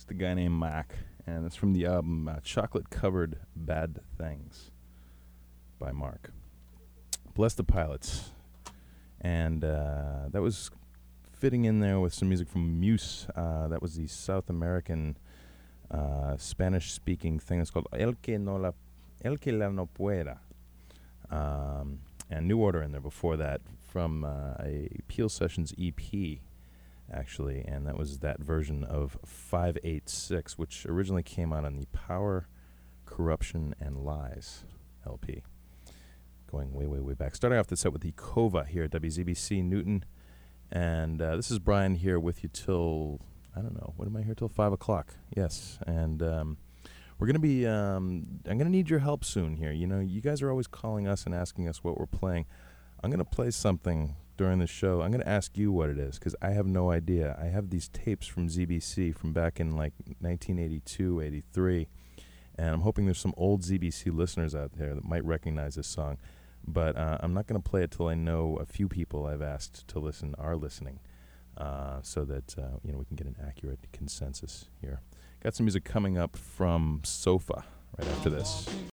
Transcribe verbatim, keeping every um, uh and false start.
It's the guy named Mac, and it's from the album uh, Chocolate Covered Bad Things by Mark. Bless the Pilots. And uh, that was fitting in there with some music from Muse. Uh, that was the South American uh, Spanish-speaking thing. It's called El Que, no la, El Que La No Pueda. Um, and New Order in there before that from uh, a Peel Sessions E P, actually. And that was that version of five eight six, which originally came out on the Power, Corruption, and Lies L P. Going way, way, way back. Starting off the set with the Kova here at W Z B C Newton. And uh, this is Brian here with you till, I don't know, what am I here till? five o'clock. Yes. And um, we're going to be, um, I'm going to need your help soon here. You know, you guys are always calling us and asking us what we're playing. I'm going to play something during the show. I'm going to ask you what it is because I have no idea. I have these tapes from Z B C from back in like nineteen eighty-two, eighty-three. And I'm hoping there's some old Z B C listeners out there that might recognize this song. But uh, I'm not going to play it till I know a few people I've asked to listen are listening, uh, so that uh, you know we can get an accurate consensus here. Got some music coming up from Sofa right after this.